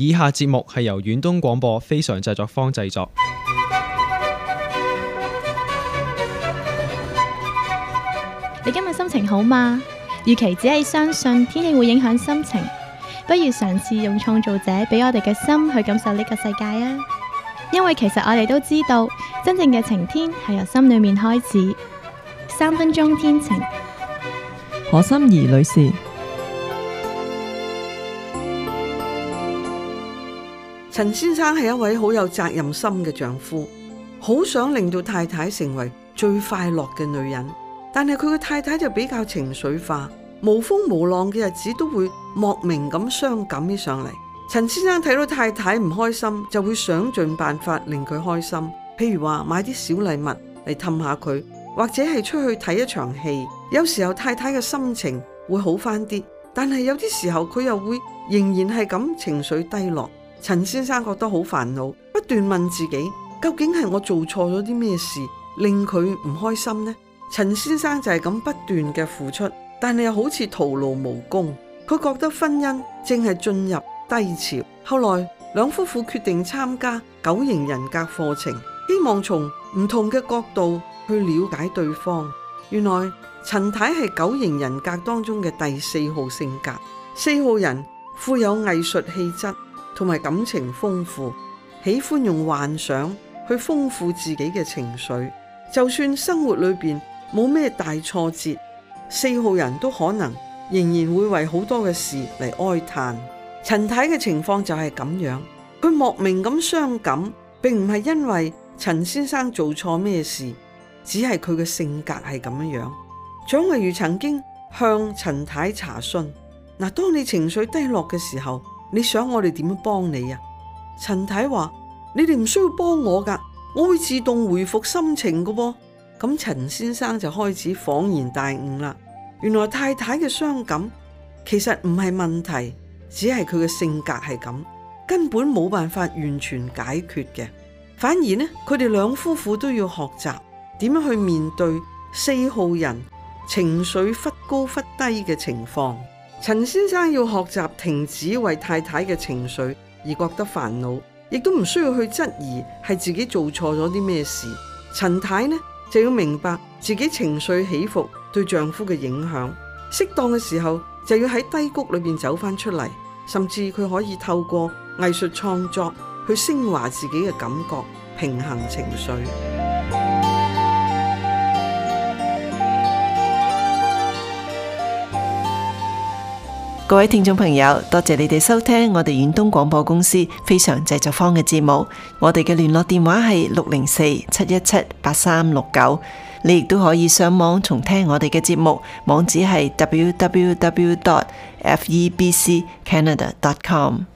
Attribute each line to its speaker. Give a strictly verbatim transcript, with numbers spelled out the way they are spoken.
Speaker 1: 以下節目係由遠東廣播非常製作坊製作。
Speaker 2: 你今日心情好嗎？與其只係相信天氣會影響心情，不如嘗試用創造者俾我哋嘅心去感受呢個世界啊！因為其實我哋都知道，真正嘅晴天係由心裏面開始。三分鐘天晴，
Speaker 3: 何心怡女士。
Speaker 4: 陳先生係一位好有責任心嘅丈夫，好想令到太太成為最快樂嘅女人。但係佢嘅太太就比較情緒化，無風無浪嘅日子都會莫名咁傷感起上嚟。陳先生睇到太太唔開心，就會想盡辦法令佢開心，譬如話買啲小禮物嚟氹下佢，或者係出去睇一場戲。有時候太太嘅心情會好翻啲，但係有啲時候佢又會仍然係咁情緒低落。陳先生覺得好煩惱，不斷問自己，究竟係我做錯咗啲咩事令佢唔開心呢？陳先生就係咁不斷嘅付出，但係又好似徒勞無功。佢覺得婚姻正係進入低潮。後來兩夫婦決定參加九型人格課程，希望從唔同嘅角度去了解對方。原來陳太係九型人格當中嘅第四號性格。四號人富有藝術氣質同埋感情豐富，喜歡用幻想去豐富自己嘅情緒。就算生活裏邊冇咩大挫折，四號人都可能仍然會為好多嘅事嚟哀嘆。陳太嘅情況就係咁樣，佢莫名咁傷感，並唔係因為陳先生做錯咩事，只係佢嘅性格係咁樣。蔣慧茹曾經向陳太查詢：嗱，當你情緒低落嘅時候，你想我哋點樣幫你啊？陳太話：你哋唔需要幫我噶，我會自動回復心情噶噃。咁陳先生就開始恍然大悟啦，原來太太嘅傷感其實唔係問題，只係佢嘅性格係咁，根本冇辦法完全解決嘅。反而呢，佢哋兩夫婦都要學習點樣去面對四號人情緒忽高忽低嘅情況。陳先生要學習停止為太太嘅情緒而覺得煩惱，亦都唔需要去質疑係自己做錯咗啲咩事。陳太呢，就要明白自己情緒起伏對丈夫嘅影響，適當嘅時候就要喺低谷裏邊走翻出嚟，甚至佢可以透過藝術創作去升華自己嘅感覺，平衡情緒。
Speaker 3: 各位聽眾朋友，多謝你哋收聽我哋遠東廣播公司非常製作坊嘅節目。我哋嘅聯絡電話係六零四七一七八三六九。你亦都可以上網重聽我哋嘅節目，網址係 w w w dot f e b c canada dot com。